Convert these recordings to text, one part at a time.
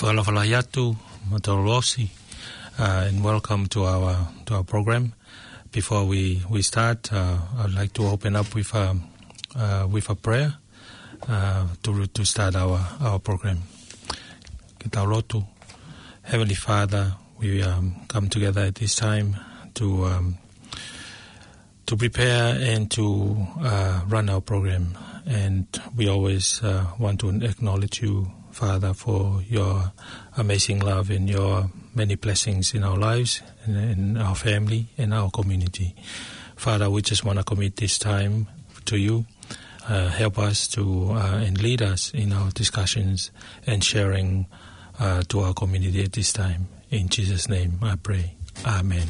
Whakalawhalayatu, Matorosi, and welcome to our program. Before we start, I'd like to open up with a prayer to start our program. Kitaulotu, Heavenly Father, we come together at this time to prepare and to run our program, and we always want to acknowledge you, Father, for your amazing love and your many blessings in our lives, in our family, in our community. Father, we just want to commit this time to you. Help us to and lead us in our discussions and sharing to our community at this time. In Jesus' name I pray. Amen.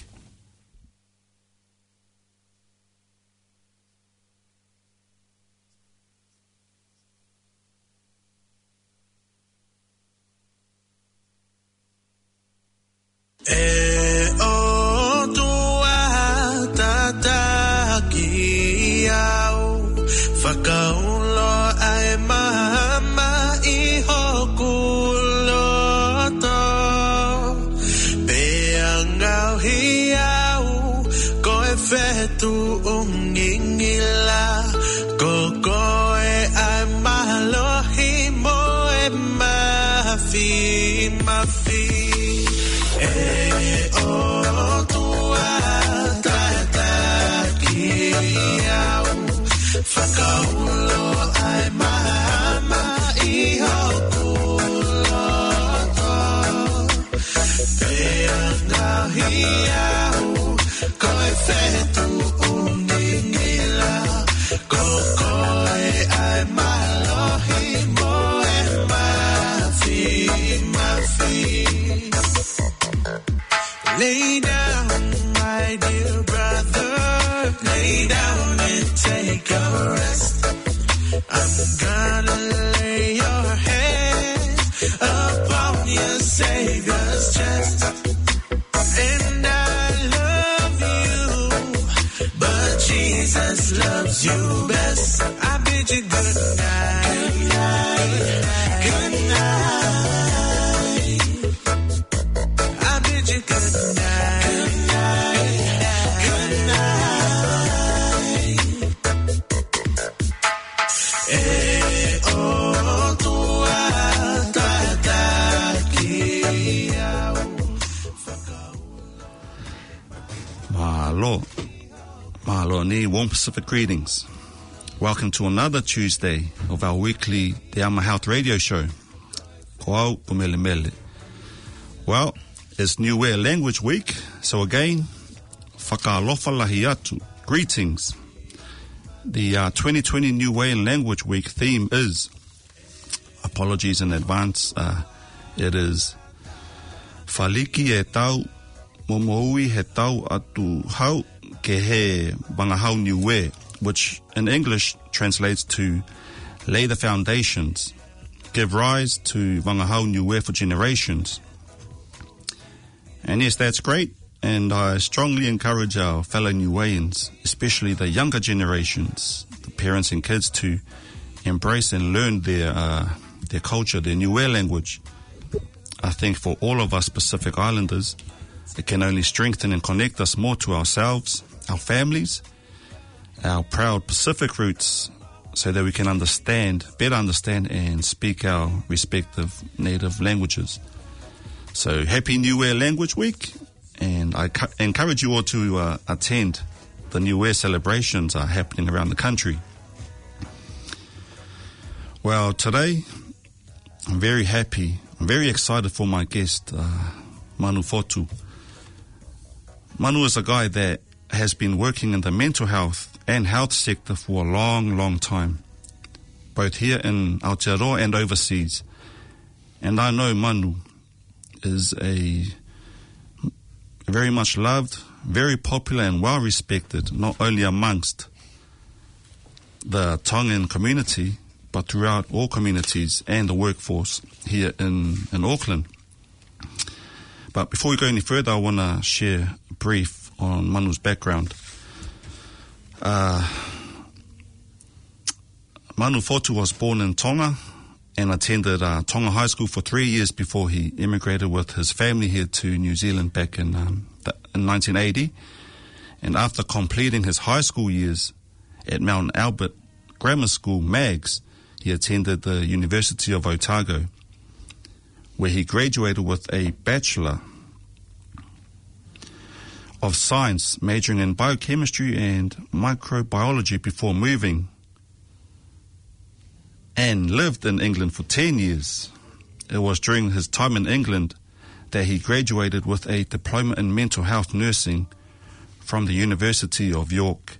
Lay down, my dear brother, lay down and take a rest. I'm gonna lay your head upon your Savior's chest. And I love you, but Jesus loves you best. I bid you good night. Good night. Good night. I bid you good night. Good night. Good night. Mahalo ni warm Pacific greetings. Welcome to another Tuesday of our weekly Te Ama Health radio show. Koau Pumelemele. Well, it's New Way Language Week, so again, whakalofa atu. Greetings. The 2020 New Way Language Week theme is, apologies in advance, it is Faliki e tau, momoui he tau atu hau ke he bangahau niue, which in English translates to lay the foundations, give rise to bangahau niue for generations. And yes, that's great, and I strongly encourage our fellow Niueans, especially the younger generations, the parents and kids, to embrace and learn their culture, their Niue language. I think for all of us Pacific Islanders, it can only strengthen and connect us more to ourselves, our families, our proud Pacific roots, so that we can better understand and speak our respective native languages. So happy New Year Language Week, and I encourage you all to attend the New Year celebrations are happening around the country. Well, today I'm very happy, I'm very excited for my guest, Manu Fotu. Manu is a guy that has been working in the mental health and health sector for a long, long time, both here in Aotearoa and overseas. And I know Manu is a very much loved, very popular and well respected, not only amongst the Tongan community, but throughout all communities and the workforce here in Auckland. But before we go any further, I want to share a brief on Manu's background. Manu Fotu was born in Tonga and attended Tonga High School for 3 years before he immigrated with his family here to New Zealand back in 1980. And after completing his high school years at Mount Albert Grammar School, MAGS, he attended the University of Otago, where he graduated with a Bachelor of Science, majoring in biochemistry and microbiology before moving, and lived in England for 10 years. It was during his time in England that he graduated with a diploma in mental health nursing from the University of York.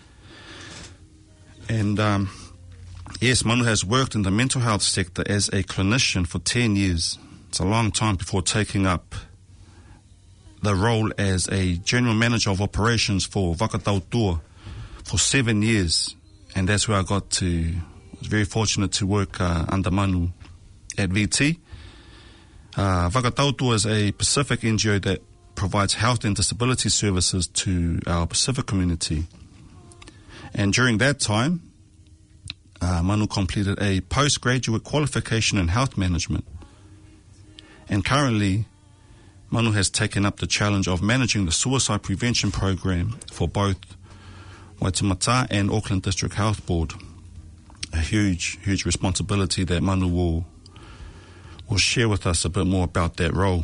And yes, Manu has worked in the mental health sector as a clinician for 10 years. It's a long time before taking up the role as a general manager of operations for Vakatautua for 7 years. And that's where I was very fortunate to work under Manu at VT. Vakatautua is a Pacific NGO that provides health and disability services to our Pacific community. And during that time, Manu completed a postgraduate qualification in health management. And currently, Manu has taken up the challenge of managing the suicide prevention program for both Waitemata and Auckland District Health Board. A huge responsibility that Manu will share with us a bit more about that role.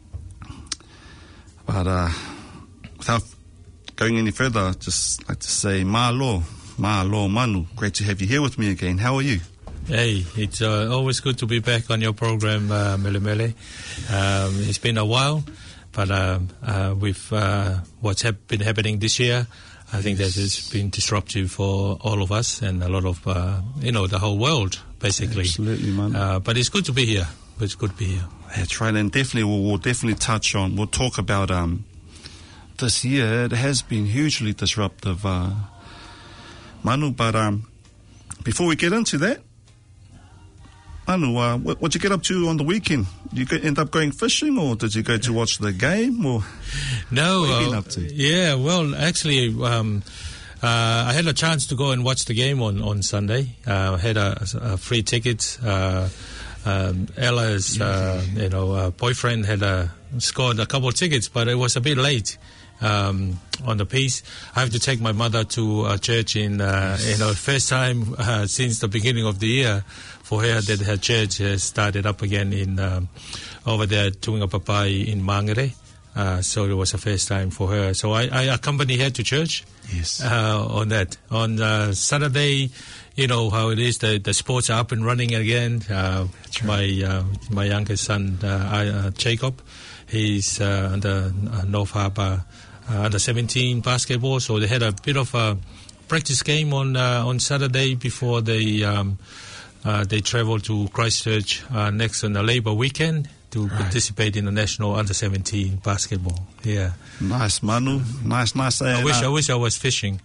But without going any further, I'd just like to say mahalo Manu. Great to have you here with me again. How are you? Hey, it's always good to be back on your program, Mele Mele. It's been a while, but with what's been happening this year, I think that has been disruptive for all of us and a lot of, the whole world, basically. Absolutely, man. But it's good to be here. It's good to be here. That's right, and definitely we'll we'll talk about this year. It has been hugely disruptive, Manu, but before we get into that, Manu, what'd you get up to on the weekend? Did you end up going fishing, or did you go to watch the game, or no? What have you been up to? Yeah, well, actually, I had a chance to go and watch the game on Sunday. I had a free ticket. Ella's boyfriend had scored a couple of tickets, but it was a bit late on the piece. I have to take my mother to a church in first time since the beginning of the year for her that her church has started up again in over there Tuingapapai in Mangere. So it was the first time for her. So I accompanied her to church. Yes. On that. On Saturday, you know how it is, the sports are up and running again. Right. My youngest son, Jacob, he's under North Harbour under 17 basketball. So they had a bit of a practice game on Saturday before they travel to Christchurch next on the Labour weekend to participate in the national under 17 basketball. Yeah. Nice, Manu. Nice. I wish I was fishing.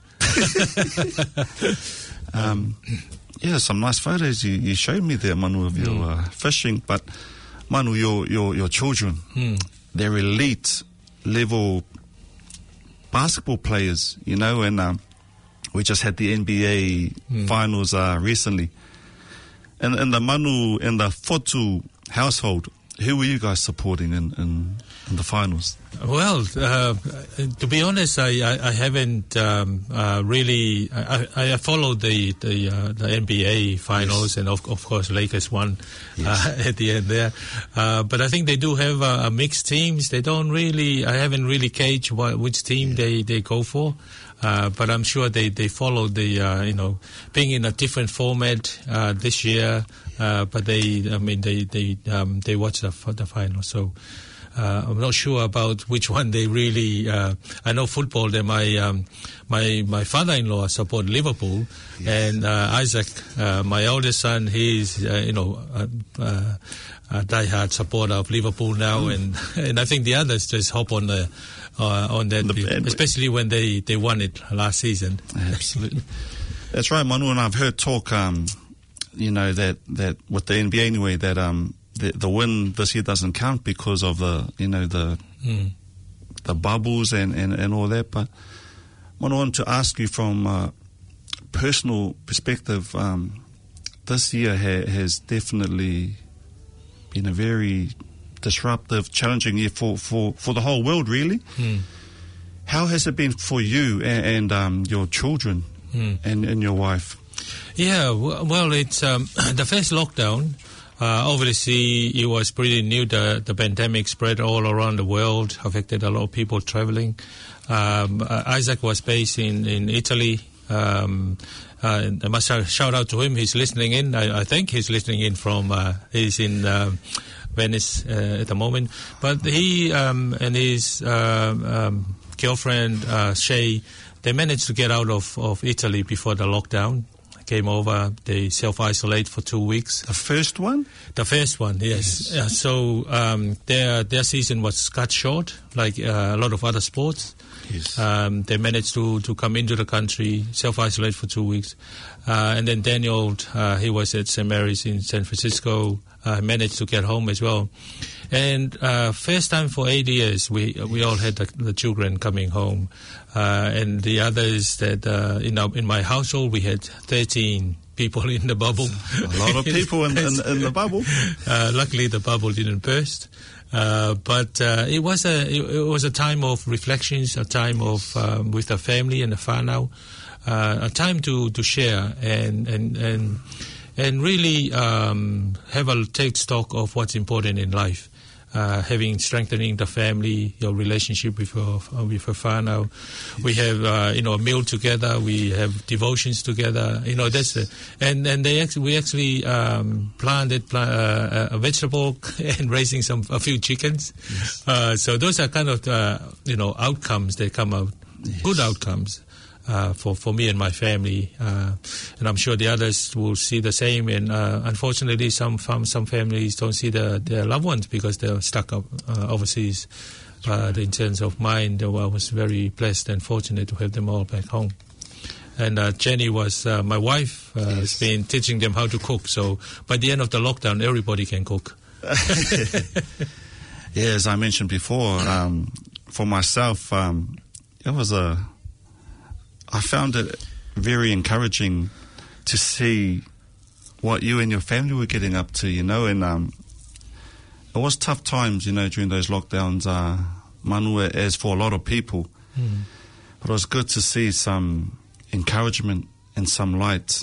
Some nice photos you showed me there, Manu, of your fishing. But Manu, your children, they're elite level basketball players, and we just had the NBA finals recently. And in the Manu, in the Fotu household, who were you guys supporting in the finals? Well, to be honest, I haven't really. I followed the NBA finals, yes, and of course Lakers won, yes, at the end there. But I think they do have a mixed teams. They don't really. I haven't really gauged which team they go for. But I'm sure they follow the being in a different format this year. But they watch the final. So I'm not sure about which one they really. I know football. That my father-in-law support Liverpool, yes, and Isaac, my oldest son, he's a diehard supporter of Liverpool now, and I think the others just hop on that, especially when they won it last season. Absolutely, that's right, Manu. And I've heard talk, that with the NBA anyway, that the win this year doesn't count because of the bubbles and all that. But I want to ask you from a personal perspective, this year has definitely been a very disruptive, challenging year for the whole world, really. How has it been for you and your children and your wife? Yeah, well, it's the first lockdown. Obviously, it was pretty new. The pandemic spread all around the world, affected a lot of people traveling. Isaac was based in Italy. I must shout out to him. He's listening in. I think he's listening in from. He's in Venice at the moment. But he and his girlfriend Shay, they managed to get out of Italy before the lockdown came over. They self-isolate for 2 weeks. The first one? The first one, yes. So their season was cut short, like a lot of other sports. Yes. They managed to come into the country, self-isolate for 2 weeks. And then Daniel, he was at St. Mary's in San Francisco, managed to get home as well. And first time for 8 years, we all had the children coming home. And the other is that in my household, we had 13 people in the bubble. A lot of people in the bubble. Luckily, the bubble didn't burst. But it was a time of reflections, a time of with the family and the whānau, a time to share and really take stock of what's important in life. Strengthening the family, your relationship with your whānau. We have a meal together. We have devotions together. That's it. And we actually planted a vegetable and raising a few chickens. Yes. So those are kind of outcomes that come out, yes. Good outcomes. For me and my family, and I'm sure the others will see the same. And unfortunately, some families don't see their loved ones because they're stuck up overseas. In terms of mine, I was very blessed and fortunate to have them all back home. And Jenny was my wife. Yes. Has been teaching them how to cook. So by the end of the lockdown, everybody can cook. Yeah, as I mentioned before, for myself, I found it very encouraging to see what you and your family were getting up to, and it was tough times, during those lockdowns, Manua, as for a lot of people. But it was good to see some encouragement and some light,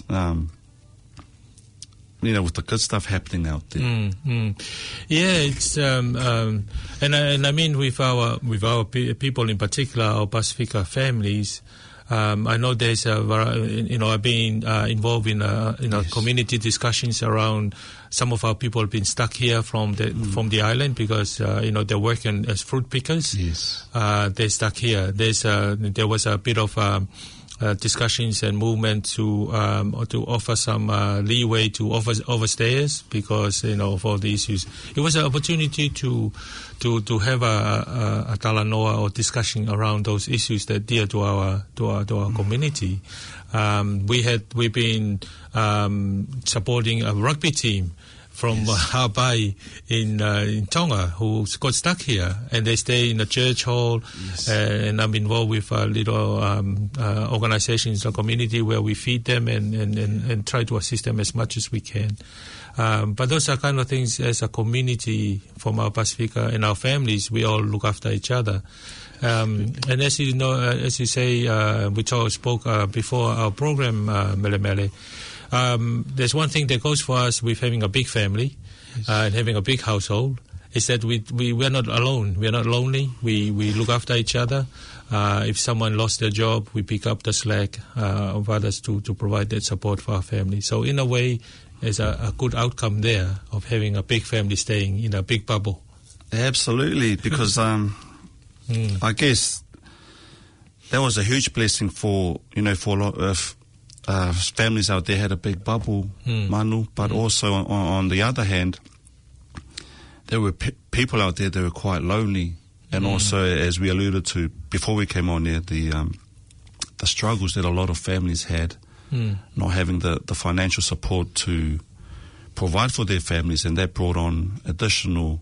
with the good stuff happening out there. Yeah, it's and I mean with our people in particular, our Pasifika families. I know there's I've been involved in yes. community discussions around some of our people have been stuck here from the island because they're working as fruit pickers. Yes, they're stuck here. There was a bit of discussions and movement to offer some leeway to overstayers because of all the issues. It was an opportunity to have a talanoa or discussion around those issues that dear to our community. We've been supporting a rugby team from yes. Hawaii in Tonga who got stuck here, and they stay in the church hall. Yes. And I'm involved with little organizations, a community where we feed them and try to assist them as much as we can. But those are kind of things as a community from our Pasifika and our families, we all look after each other. And as you know, as you say, we spoke before our program, Mele Mele. There's one thing that goes for us with having a big family yes. And having a big household is that we're not alone. We're not lonely. We look after each other. If someone lost their job, we pick up the slack of others to provide that support for our family. So in a way, there's a good outcome there of having a big family staying in a big bubble. Absolutely, because I guess that was a huge blessing for a lot of families out there had a big bubble, Manu, but also on the other hand, there were people out there that were quite lonely, and also, as we alluded to before we came on there, the struggles that a lot of families had, not having the financial support to provide for their families, and that brought on additional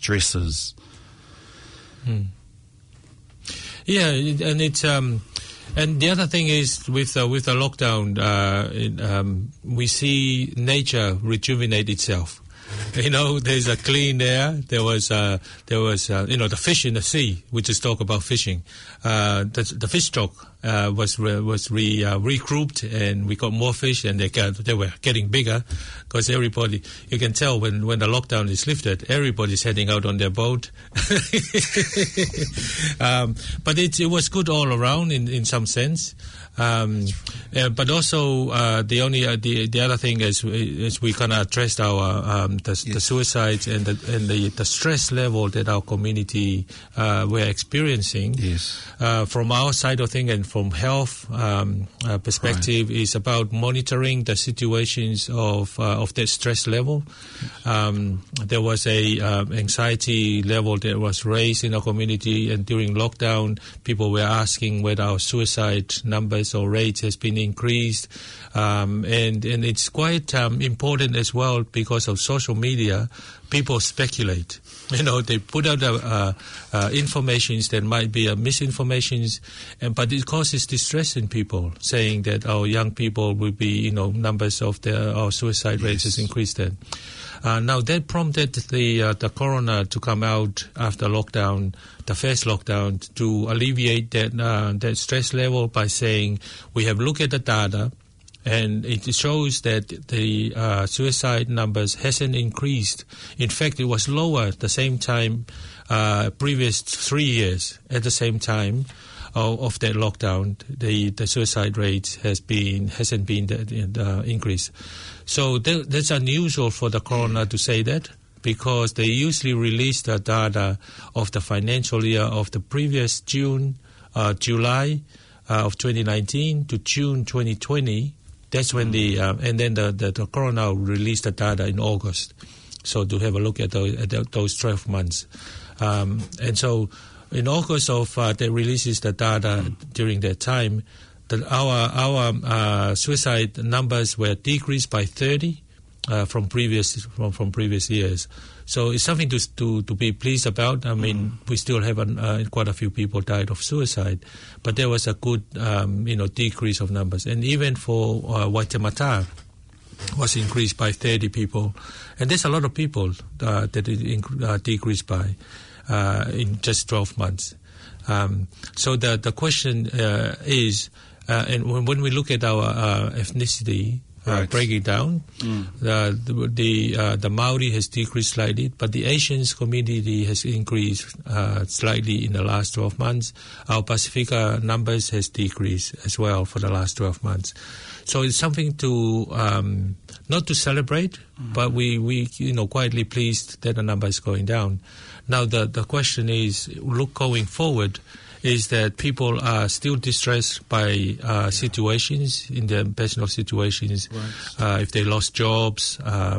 stresses. Yeah, and it's And the other thing is with the lockdown, we see nature rejuvenate itself. You know, there's a clean air. There was the fish in the sea. We just talk about fishing. The fish stock was regrouped, and we got more fish, and they were getting bigger because everybody. You can tell when the lockdown is lifted, everybody's heading out on their boat. But it was good all around in some sense. But also the other thing is we kind of addressed our the suicides and the stress level that our community were experiencing. Yes. From our side of things and from health perspective, is about monitoring the situations of that stress level. There was a anxiety level that was raised in our community, and during lockdown, people were asking whether our suicide numbers or rates has been increased, and it's quite important as well because of social media. People speculate. You know, they put out information that might be misinformation, but it causes distress in people, saying that our young people will be, numbers of our suicide rates has increased. Then, now that prompted the coroner to come out after lockdown, the first lockdown, to alleviate that stress level by saying we have looked at the data. And it shows that the suicide numbers hasn't increased. In fact, it was lower at the same time, previous 3 years at the same time of that lockdown. The suicide rate hasn't been increased. So that's unusual for the coroner to say that, because they usually release the data of the financial year of the previous July of 2019 to June 2020. That's when and then the coroner released the data in August. So to have a look at those 12 months. And so in August they releases the data during that time, that our suicide numbers were decreased by 30 from previous years. So it's something to be pleased about. I mean, we still have quite a few people died of suicide, but there was a good decrease of numbers. And even for Waitemata was increased by 30 people, and there's a lot of people that it decreased by in just 12 months. So the question is, and when we look at our ethnicity. Right. Breaking down, the Maori has decreased slightly, but the Asians community has increased slightly in the last 12 months. Our Pacifica numbers has decreased as well for the last 12 months. So it's something to not to celebrate, but we quietly pleased that the number is going down. Now the question is, look going forward. Is that people are still distressed by situations, in their personal situations, right. If they lost jobs,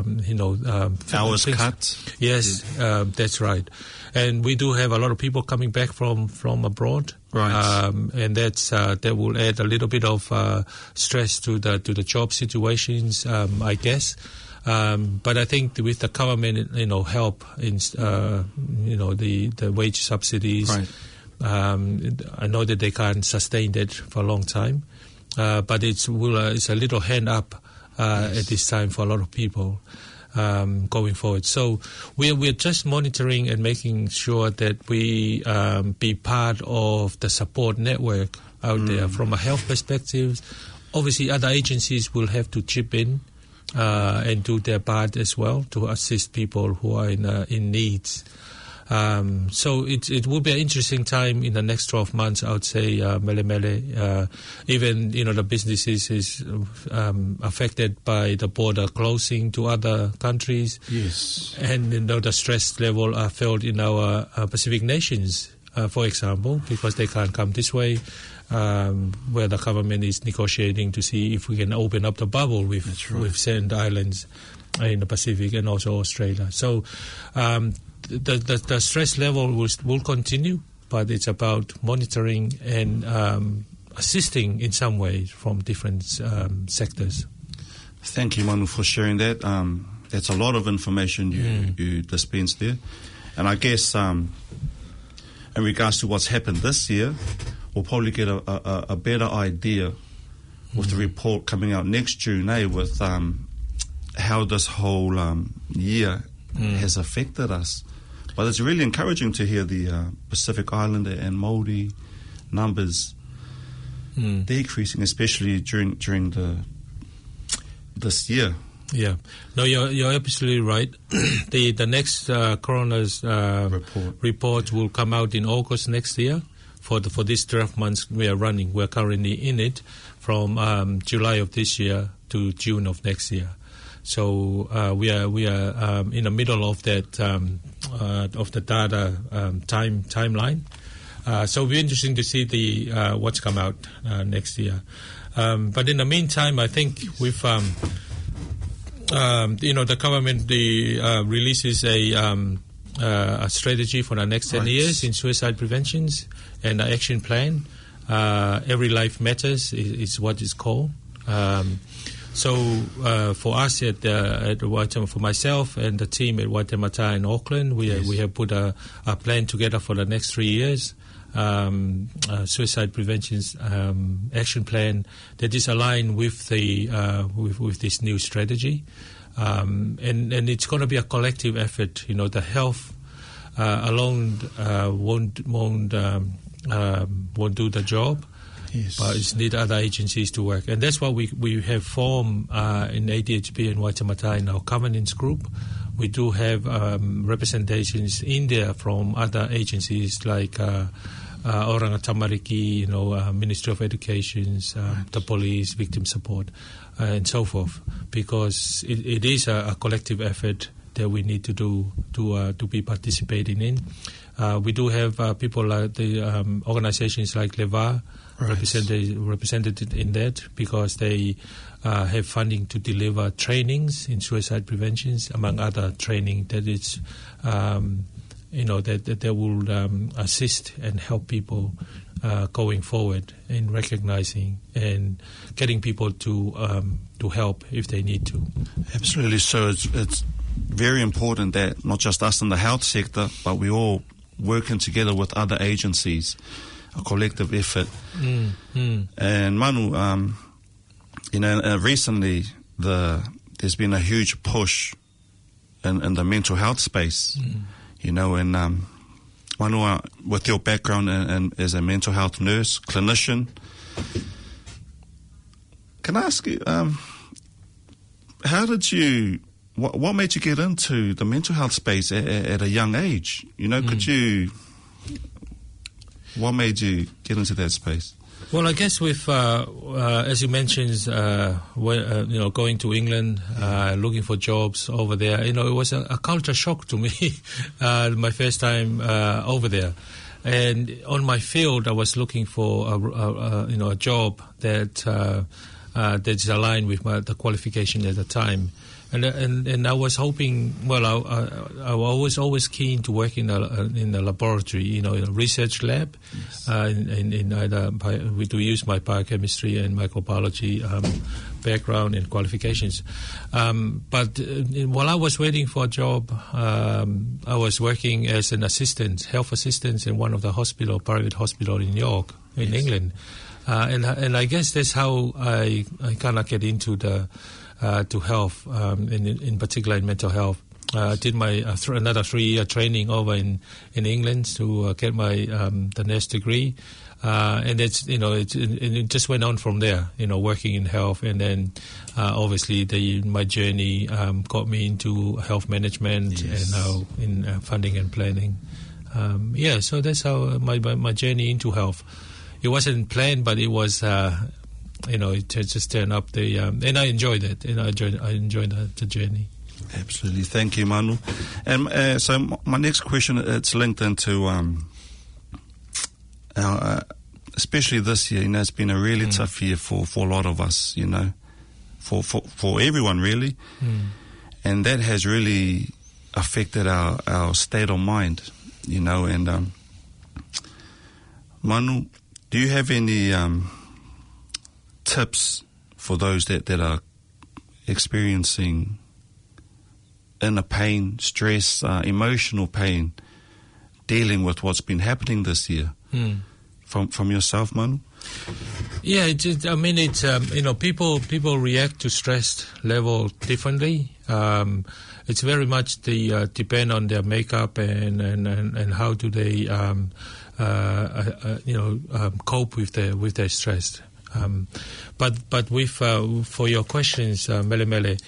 hours cut. Yes, that's right. And we do have a lot of people coming back from abroad, right? And that will add a little bit of stress to the job situations, I guess. But I think with the government, help in the wage subsidies. Right. I know that they can't sustain that for a long time, but it's a little hand up at this time for a lot of people going forward. So we're just monitoring and making sure that we be part of the support network out there from a health perspective. Obviously, other agencies will have to chip in and do their part as well to assist people who are in needs. So it will be an interesting time in the next 12 months, I would say, Mele. Even, the businesses is affected by the border closing to other countries. Yes. And, the stress level are felt in our Pacific nations, for example, because they can't come this way, where the government is negotiating to see if we can open up the bubble with certain islands in the Pacific and also Australia. So, the stress level will continue, but it's about monitoring and assisting in some ways from different sectors. Thank you, Manu, for sharing that. That's a lot of information you dispensed there. And I guess in regards to what's happened this year, we'll probably get a better idea with the report coming out next June, with how this whole year has affected us. But it's really encouraging to hear the Pacific Islander and Māori numbers decreasing, especially during this year. Yeah, no, you're absolutely right. The next coroner's report will come out in August next year. For this 12 months we are running, we're currently in it from July of this year to June of next year. So we are in the middle of that of the data timeline. So it'll be interesting to see the what's come out next year. But in the meantime, I think we've the government releases a strategy for the next 10 years in suicide preventions and an action plan. Every Life Matters is what it's called. So for us at Waitemata, for myself and the team at Waitemata in Auckland, we have put a plan together for the next 3 years. Suicide prevention action plan that is aligned with the with this new strategy, and it's going to be a collective effort. The health alone won't do the job. Yes. But it's need other agencies to work, and that's what we have formed in ADHP and Waitemata in our governance group. We do have representations in there from other agencies like Oranga Tamariki, Ministry of Education, the police, victim support, and so forth, because it is a collective effort that we need to do to be participating in. We do have people like the organizations like LEVA represented in that, because they have funding to deliver trainings in suicide prevention, among other training that it's that will assist and help people going forward in recognizing and getting people to help if they need to. Absolutely. So it's very important that not just us in the health sector, but we all working together with other agencies, a collective effort. And Manu, recently there's been a huge push in the mental health space. And Manu, with your background and as a mental health nurse, clinician, can I ask you, what made you get into the mental health space at a young age? What made you get into that space? Well, I guess with, as you mentioned, going to England, looking for jobs over there, it was a culture shock to me, my first time over there. And on my field, I was looking for a job that's aligned with the qualification at the time. And I was hoping. Well, I was always keen to work in a laboratory, in a research lab. Yes. In either we do use my biochemistry and microbiology background and qualifications. But while I was waiting for a job, I was working as an health assistant in one of the private hospital in York, in England. And I guess that's how I kind of get into to health, in particular in mental health. I did my another 3-year training over in England to get my the nurse degree, and it just went on from there. Working in health, and then obviously my journey got me into health management and now in funding and planning. So that's how my journey into health. It wasn't planned, but it was. It just turned up and I enjoyed it, and I enjoyed the journey. Absolutely, thank you, Manu. And so my next question, it's linked into especially this year. It's been a really tough year for a lot of us. For everyone really, and that has really affected our state of mind. And Manu, do you have any tips for those that are experiencing inner pain, stress, emotional pain, dealing with what's been happening this year? from yourself, Manu? Yeah, people react to stress level differently. It's very much depend on their makeup and how do they cope with their stress. But with for your questions, Mele,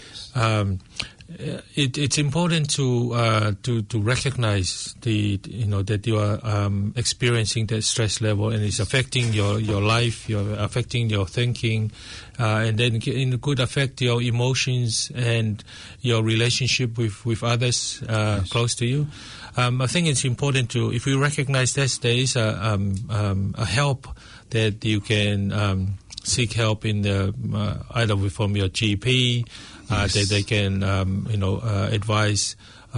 it's important to recognize that you are experiencing that stress level and it's affecting your life, affecting your thinking, and then it could affect your emotions and your relationship with others close to you. I think it's important if we recognize that there is a help that you can seek help in either from your GP. That they can, advise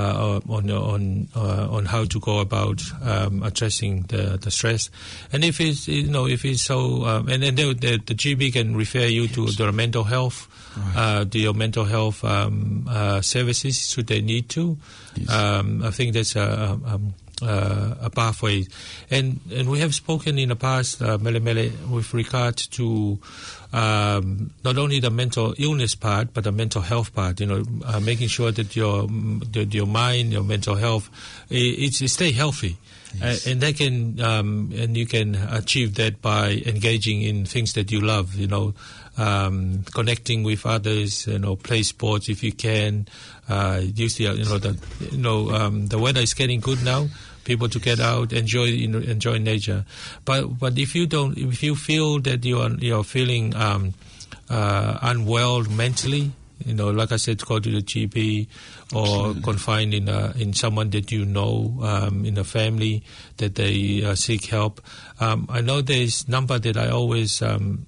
on how to go about addressing the stress, and if it's so, and then the GP can refer you to the mental health, your mental health services should they need to. Yes. I think that's a pathway, and we have spoken in the past, Mele, with regard to not only the mental illness part, but the mental health part. Making sure that your mind, your mental health, it stay healthy. Yes. And they can, and you can achieve that by engaging in things that you love. Connecting with others. Play sports if you can. Use the weather is getting good now. People to get out, enjoy nature. But if you feel that you're feeling unwell mentally, like I said, go to the GP or confined in someone that in a family that they seek help. I know there's number that I always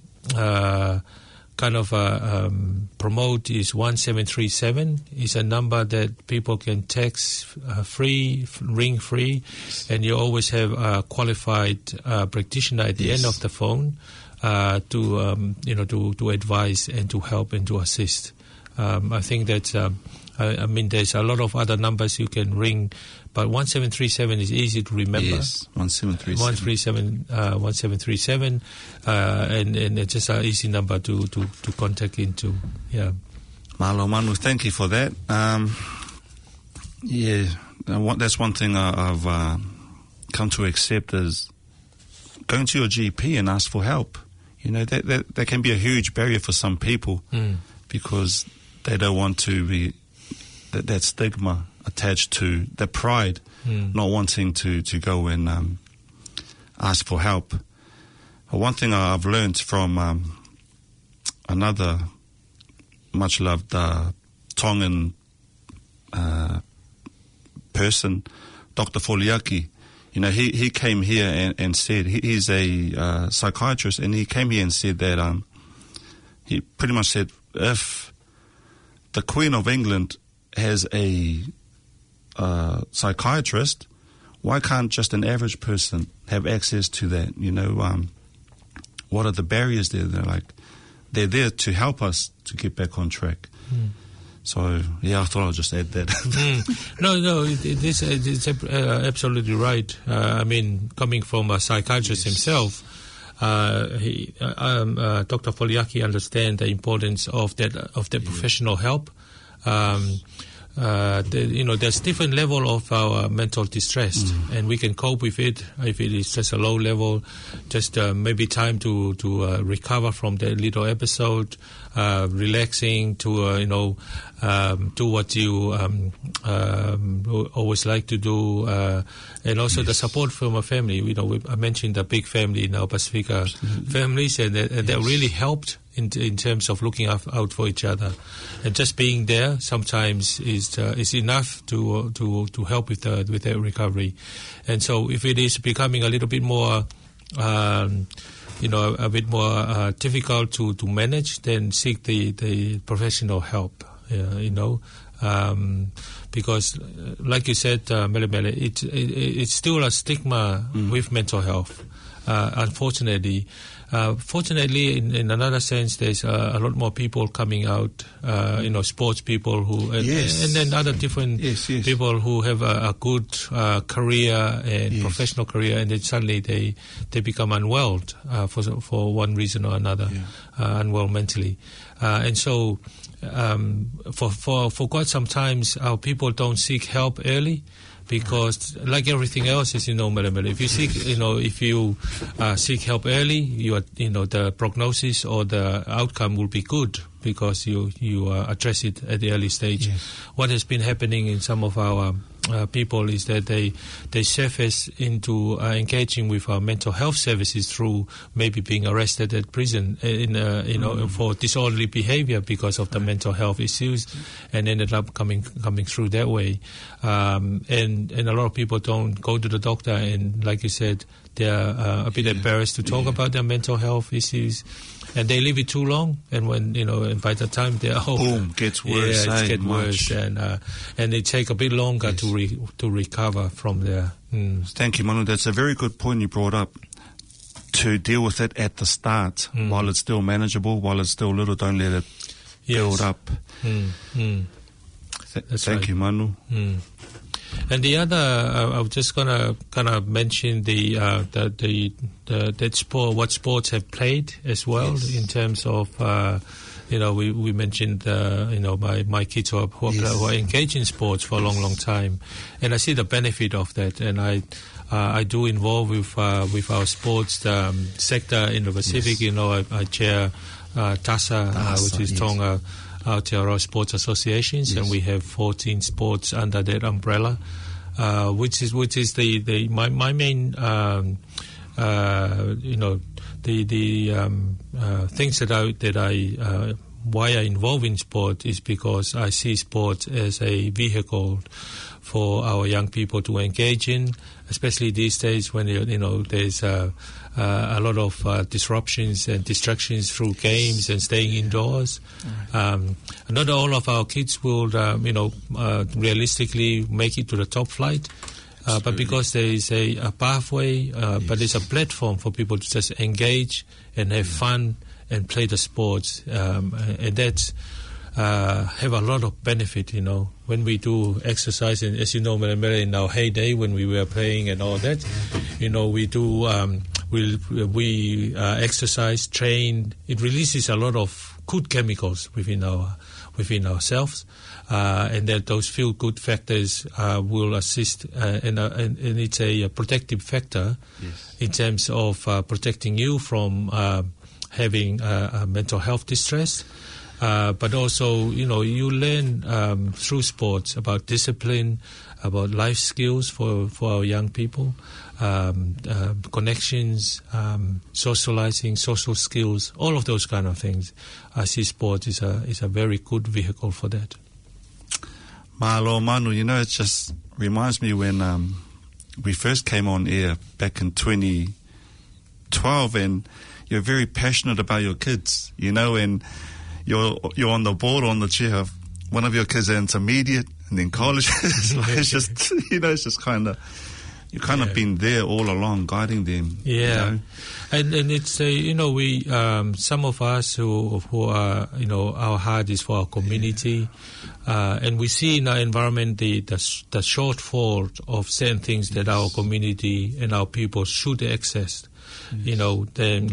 promote is 1737. It's a number that people can text free, ring free, and you always have a qualified practitioner at the end of the phone to advise and to help and to assist. I think that there's a lot of other numbers you can ring, but 1737 is easy to remember. Yes, 1737. 1737, and it's just an easy number to contact into. Yeah. Malo Manu, thank you for that. That's one thing I've come to accept is going to your GP and ask for help. That can be a huge barrier for some people because they don't want to be that stigma attached to the pride, not wanting to go and ask for help. One thing I've learned from another much loved Tongan person, Dr. Foliaki, he came here and said, he's a psychiatrist, and he came here and said that he pretty much said, if the Queen of England has a psychiatrist, why can't just an average person have access to that? What are the barriers there? They're there to help us to get back on track. So, I thought I'll just add that. No, it's absolutely right. Coming from a psychiatrist himself, Dr. Foliaki understands the importance of that professional help. There's different level of our mental distress, and we can cope with it. If it is just a low level, just maybe time to recover from the little episode, relaxing, to do what you always like to do, and also the support from a family. I mentioned the big family in our Pacifica families, and that really helped in terms of looking out for each other, and just being there sometimes is enough to help with their recovery. And so, if it is becoming a little bit more, a bit more difficult to manage, then seek the professional help. Because, like you said, Mele, it's still a stigma with mental health. unfortunately. Fortunately, in another sense, there's a lot more people coming out, sports people who, and then other different people who have a good career and professional career, and then suddenly they become unwell for one reason or another, unwell mentally, and so for quite some times our people don't seek help early. Because, like everything else, as you know, if you seek help early, the prognosis or the outcome will be good because you address it at the early stage. Yes. What has been happening in some of our people is that they surface into engaging with our mental health services through maybe being arrested at prison for disorderly behavior because of the mental health issues, and ended up coming through that way. And a lot of people don't go to the doctor, and like you said, they're a bit embarrassed to talk about their mental health issues. And they leave it too long, and when and by the time they're home, boom, gets worse. Yeah, it gets worse, and it take a bit longer to recover from there. Thank you, Manu. That's a very good point you brought up. To deal with it at the start, while it's still manageable, while it's still little, don't let it build up. Thank you, Manu. And the other, I was just gonna kind of mention that sport, what sports have played as well in terms of, we mentioned, my kids who are engaged in sports for a long time, and I see the benefit of that, and I do involve with our sports sector in the Pacific. I chair TASA, which is Tonga Aotearoa Sports Associations, and we have 14 sports under that umbrella, which is my main things why I involve in sport is because I see sport as a vehicle for our young people to engage in, especially these days when there's a lot of disruptions and distractions through games and staying indoors. Not all of our kids will, realistically make it to the top flight. But because there is a pathway, but there's a platform for people to just engage and have fun and play the sports, and that's have a lot of benefit, when we do exercise, and as you know, in our heyday when we were playing and all that, we do we exercise, train. It releases a lot of good chemicals within ourselves, and that those feel good factors will assist, and it's a protective factor in terms of protecting you from having mental health distress. But also, you learn through sports about discipline, about life skills for our young people, connections, socializing, social skills, all of those kind of things. I see sport is a very good vehicle for that. Mahalo Manu, it just reminds me when we first came on air back in 2012, and you're very passionate about your kids, and you're on the board, on the chair of one of your kids at intermediate and then college. It's just, it's just kind of, you've kind of been there all along, guiding them. Yeah, and it's we some of us who are our heart is for our community, and we see in our environment the shortfall of certain things that our community and our people should access. Then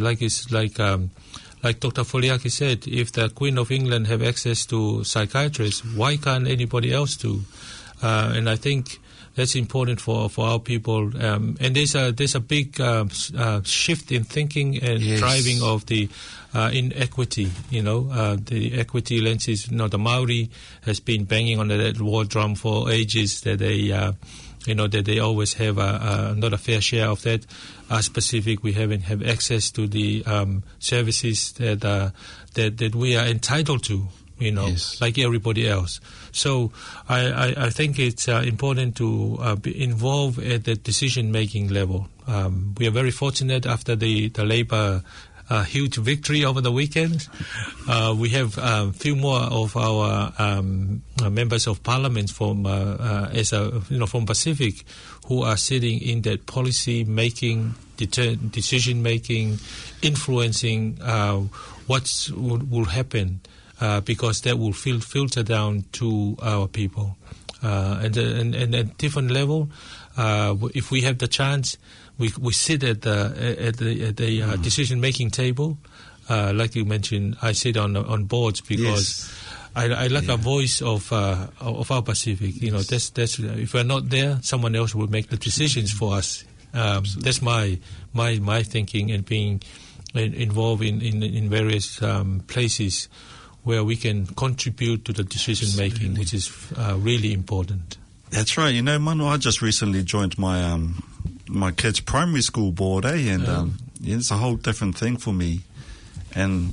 like Dr. Foliaki said, if the Queen of England have access to psychiatrists, why can't anybody else do? And I think that's important for our people. And there's a big shift in thinking and driving of the inequity. The equity lenses. The Maori has been banging on that war drum for ages that they. That they always have not a fair share of that. Pacific, we haven't have access to the services that we are entitled to, like everybody else. So I think it's important to be involved at the decision-making level. We are very fortunate after the Labour a huge victory over the weekend. We have a few more of our members of parliament from from Pacific who are sitting in that policy making, decision making, influencing what will happen, because that will filter down to our people. And at different level, if we have the chance, we sit at the decision-making table. Like you mentioned, I sit on boards because I like a voice of our Pacific. That's if we're not there, someone else will make the decisions for us. That's my thinking, and being involved in various places where we can contribute to the decision-making, which is really important. That's right. Manu, I just recently joined my my kids' primary school board, and it's a whole different thing for me. And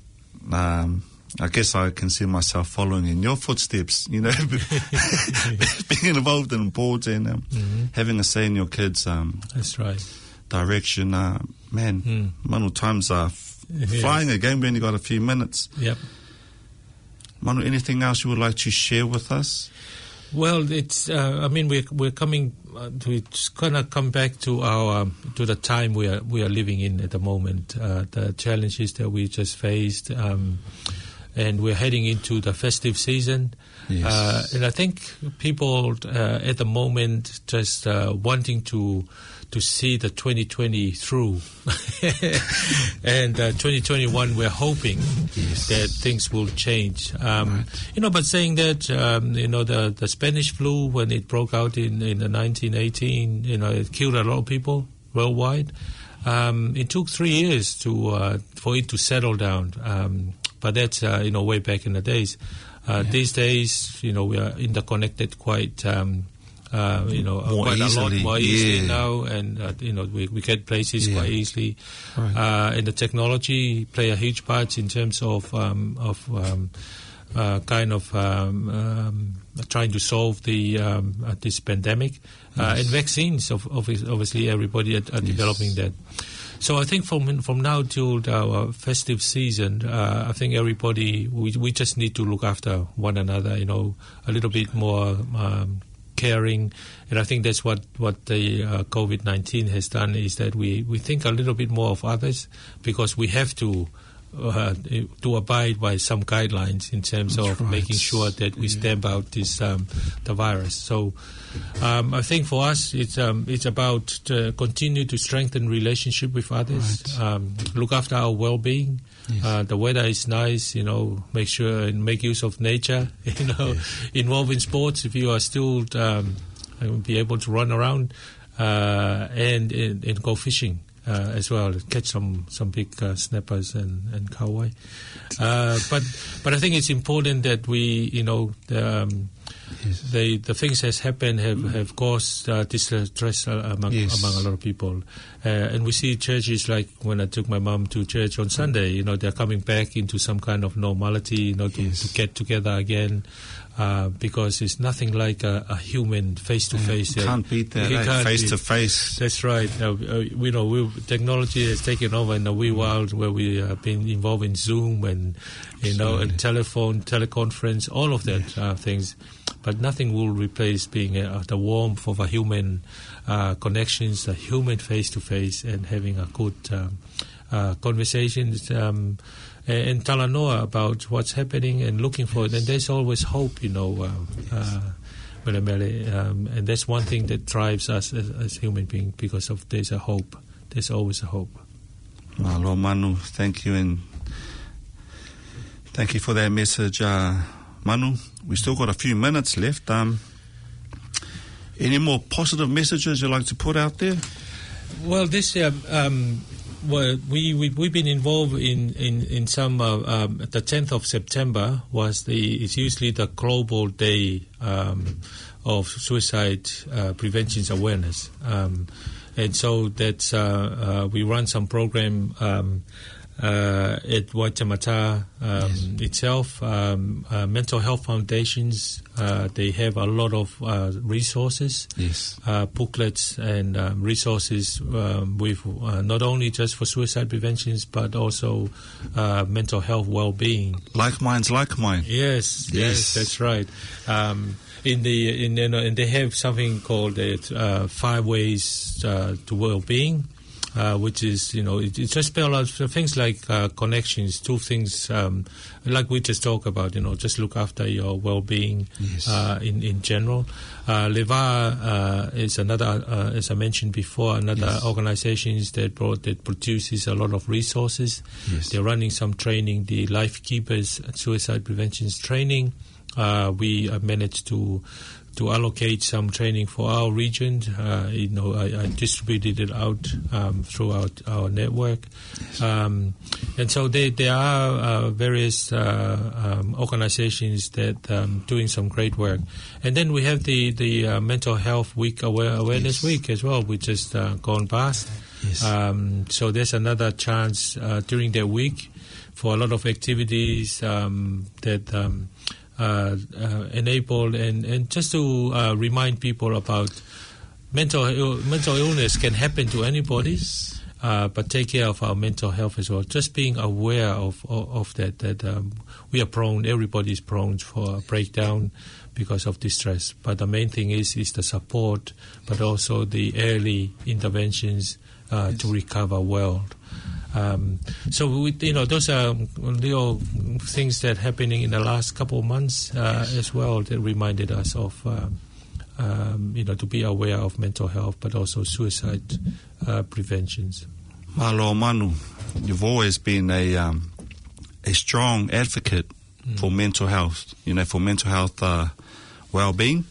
I guess I can see myself following in your footsteps, being involved in boards and having a say in your kids' That's right. direction. Manu, times are flying again. We only got a few minutes. Yep. Manu, anything else you would like to share with us? Well, it's. We're coming. It's gonna come back to our to the time we are living in at the moment. The challenges that we just faced, and we're heading into the festive season. Yes. And I think people at the moment just wanting to see the 2020 through. And 2021, we're hoping that things will change. But saying that, the Spanish flu, when it broke out in the 1918, it killed a lot of people worldwide. It took 3 years for it to settle down. But that's, way back in the days. These days, we are interconnected quite... quite easily. a lot more easily now, and we get places quite easily. Right. And the technology play a huge part in terms of trying to solve this pandemic, and vaccines. Obviously, everybody are developing that. So I think from now till our festive season, I think everybody we just need to look after one another. A little bit more. Caring, and I think that's what the COVID-19 has done, is that we think a little bit more of others, because we have to abide by some guidelines in terms of making sure that we stamp out this the virus. So I think for us it's about to continue to strengthen relationship with others, look after our well-being. The weather is nice, make sure and make use of nature, involved in sports if you are still be able to run around, and go fishing as well, catch some big snappers and kahawai. But I think it's important that we, the things has happened have caused distress among a lot of people, and we see churches, like when I took my mom to church on Sunday, they're coming back into some kind of normality, to get together again, because it's nothing like a human face-to-face. Can't beat that, face-to-face. That's right. Technology has taken over in the wee world, where we have been involved in Zoom and and telephone, teleconference, all of that things. But nothing will replace being the warmth of a human connections, a human face-to-face, and having a good conversations and talanoa about what's happening and looking for it. And there's always hope, and that's one thing that drives us as human beings, because of there's a hope. There's always a hope. Lord Manu, thank you, and thank you for that message, Manu. We still got a few minutes left. Any more positive messages you'd like to put out there? Well, this we've been involved in some. The 10th of September it's usually the global day of suicide prevention awareness, and so that's we run some program. at Waitemata itself. Mental health foundations, they have a lot of resources, booklets and resources with not only just for suicide preventions, but also mental health well-being. Like minds, like mine. Yes, that's right. And they have something called 5 ways to well-being. Which is, it just spells out things like connections, 2 things like we just talked about, just look after your well-being in general. Leva is another, as I mentioned before, another organization that produces a lot of resources. They're running some training, the Life Keepers Suicide Prevention Training. We managed to allocate some training for our region. I distributed it out throughout our network. And so there are various organizations that doing some great work. And then we have the Mental Health Week Awareness Week as well, which just gone past. So there's another chance during the week for a lot of activities that enable and just to remind people about mental illness can happen to anybody, but take care of our mental health as well. Just being aware of that we are prone, everybody is prone for a breakdown because of distress. But the main thing is the support, but also the early interventions to recover well. So those are little things that happening in the last couple of months as well that reminded us of to be aware of mental health, but also suicide preventions. Malo Manu, you've always been a strong advocate for mental health. For mental health well-being.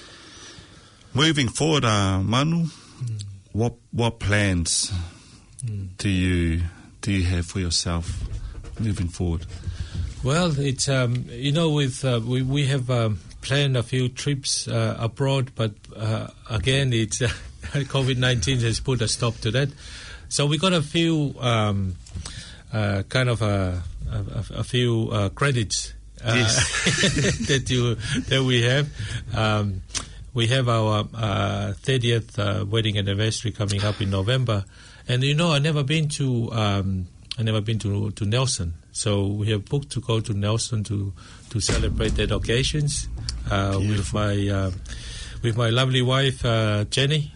Moving forward, Manu, what plans do you have for yourself moving forward? Well, it's we have planned a few trips abroad, but again, it's COVID-19 has put a stop to that. So we got a few a few credits that we have. We have our 30th wedding anniversary coming up in November. And I've never been to Nelson, so we have booked to go to Nelson to celebrate that occasions with my lovely wife Jenny.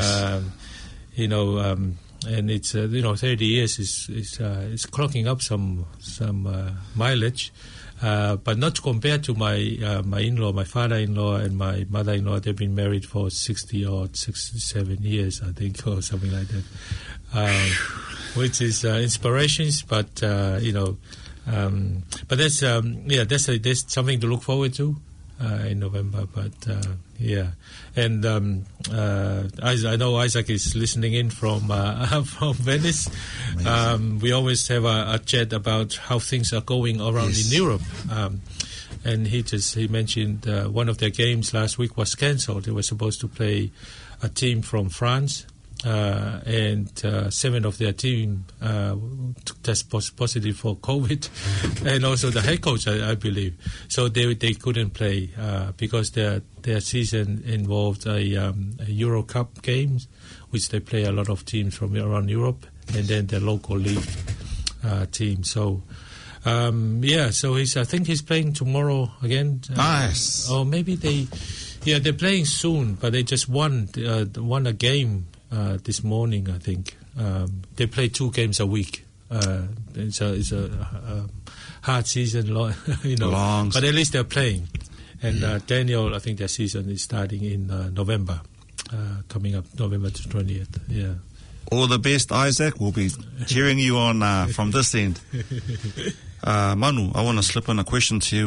And it's 30 years is clocking up some mileage, but not compared to my in-law, my father-in-law, and my mother-in-law. They've been married for 67 years, I think, or something like that. Which is inspirations, but but that's there's something to look forward to in November. But and I know Isaac is listening in from Venice. We always have a chat about how things are going around in Europe. And he mentioned one of their games last week was cancelled. They were supposed to play a team from France. And 7 of their team test positive for COVID, and also the head coach, I believe. So they couldn't play because their season involved a Euro Cup games, which they play a lot of teams from around Europe, and then the local league team. So so I think he's playing tomorrow again. Nice. Or maybe they're playing soon, but they just won a game. This morning, I think they play 2 games a week. It's a hard season, Long. But at least they're playing. And Daniel, I think their season is starting in November, coming up November 20th. Yeah. All the best, Isaac. We'll be cheering you on from this end. Manu, I want to slip in a question to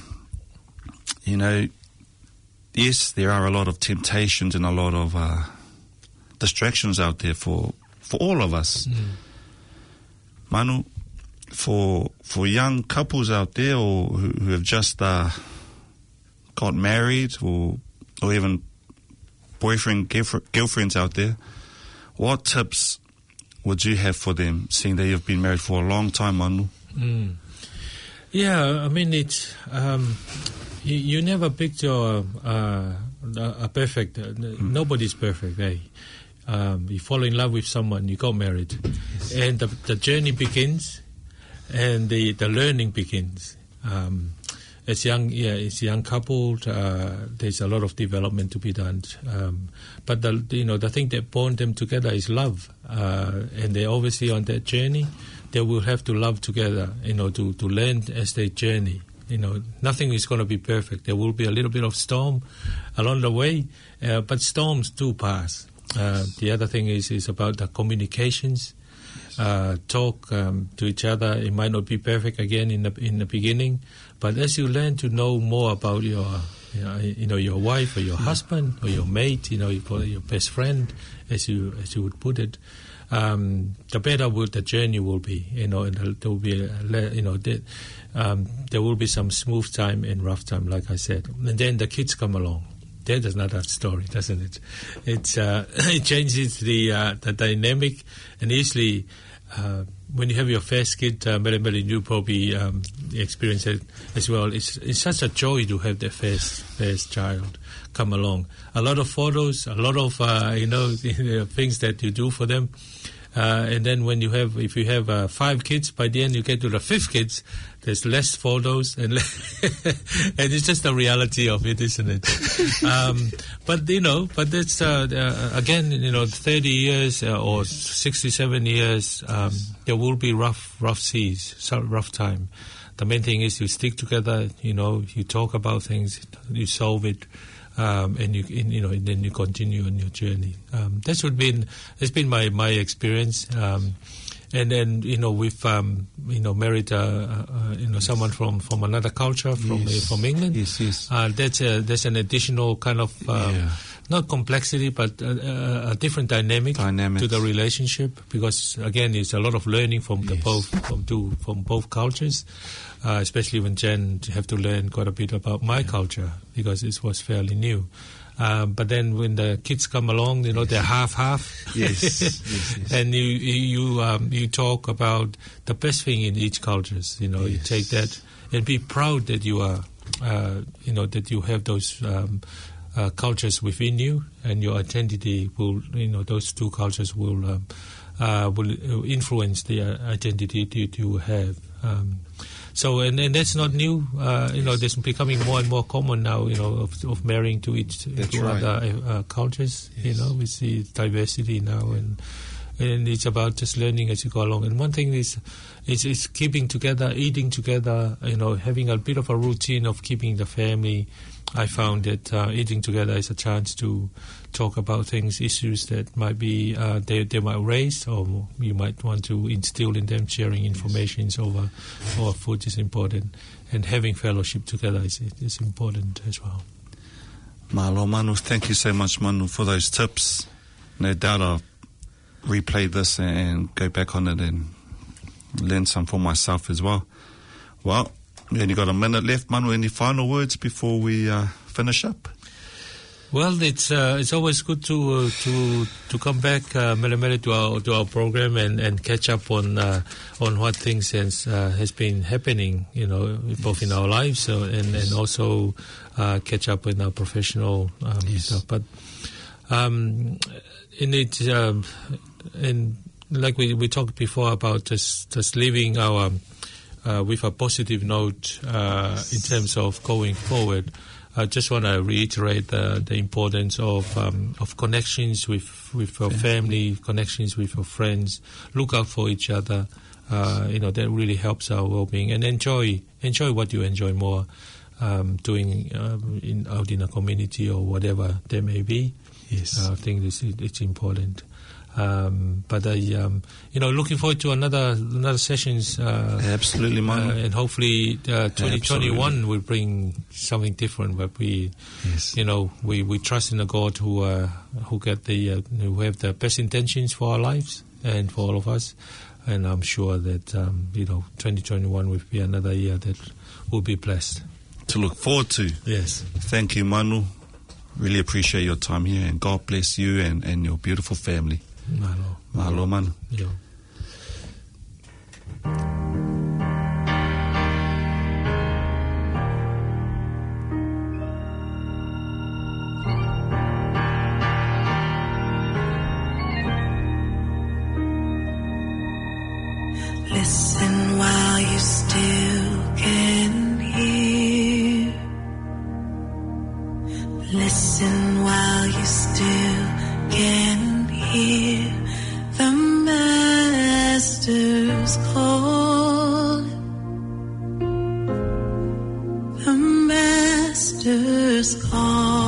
you. Yes, there are a lot of temptations and a lot of distractions out there for all of us. Manu, for young couples out there or who have just got married or even boyfriend, girlfriends out there, what tips would you have for them, seeing that you've been married for a long time, Manu? Yeah, I mean, it's you never picture a perfect. Nobody's perfect, eh? You fall in love with someone, you got married, and the journey begins, and the learning begins. As young couple, there's a lot of development to be done. But the thing that bond them together is love, and they're obviously on that journey. They will have to love together, to learn as they journey. Nothing is going to be perfect. There will be a little bit of storm along the way, but storms do pass. The other thing is about the communications. Talk to each other. It might not be perfect again in the beginning, but as you learn to know more about your wife or your husband or your mate, you call it your best friend, as you would put it, the better the journey will be. And there will be there will be some smooth time and rough time, like I said, and then the kids come along. That is another story, doesn't it? It changes the dynamic, and usually when you have your first kid, Mary, you probably experience it as well. It's such a joy to have the first child come along. A lot of photos, a lot of things that you do for them. And then if you have 5 kids, by the end you get to the 5th kids, there's less photos and and it's just the reality of it, isn't it? But that's again, 30 years or 67 years, there will be rough seas, rough time. The main thing is you stick together. You talk about things, you solve it. And then you continue on your journey. That's it's been my experience. And then we've married someone from another culture from England. Yes. That's an additional kind of not complexity, but a different dynamic to the relationship, because again it's a lot of learning from both cultures. Especially when Jen have to learn quite a bit about my culture, because it was fairly new. But then when the kids come along, they're half. Yes. And you talk about the best thing in each culture. You take that and be proud that you are, that you have those cultures within you, and your identity will, those two cultures will influence the identity that you have. So, and that's not new. That's becoming more and more common now. Of marrying to other cultures. Yes. We see diversity now, and it's about just learning as you go along. And one thing is keeping together, eating together. Having a bit of a routine of keeping the family. I found that eating together is a chance to talk about issues that might be they might raise, or you might want to instill in them. Sharing information over food is important, and having fellowship together is important as well. Mahalo, Manu. Thank you so much, Manu, for those tips. No doubt I'll replay this and go back on it and learn some for myself as well. Well, we only got a minute left, Manu. Any final words before we finish up? Well, it's always good to come back, Mele, to our program and catch up on what things has been happening, both in our lives and also catch up in our professional stuff. But and like we talked before about just living our with a positive note in terms of going forward. I just want to reiterate the importance of connections with your family, connections with your friends. Look out for each other. That really helps our well-being. And enjoy what you enjoy more doing out in a community or whatever there may be. Yes, I think it's important. But looking forward to another sessions. Absolutely, Manu. And hopefully 2021 will bring something different. But we trust in a God who have the best intentions for our lives and for all of us. And I'm sure that 2021 will be another year that will be blessed. To look forward to. Yes. Thank you, Manu. Really appreciate your time here, and God bless you and your beautiful family. Mahalo. Mahalo manu. Yo. Listen while you still can hear. Listen while you still can hear the Master's call. The Master's call.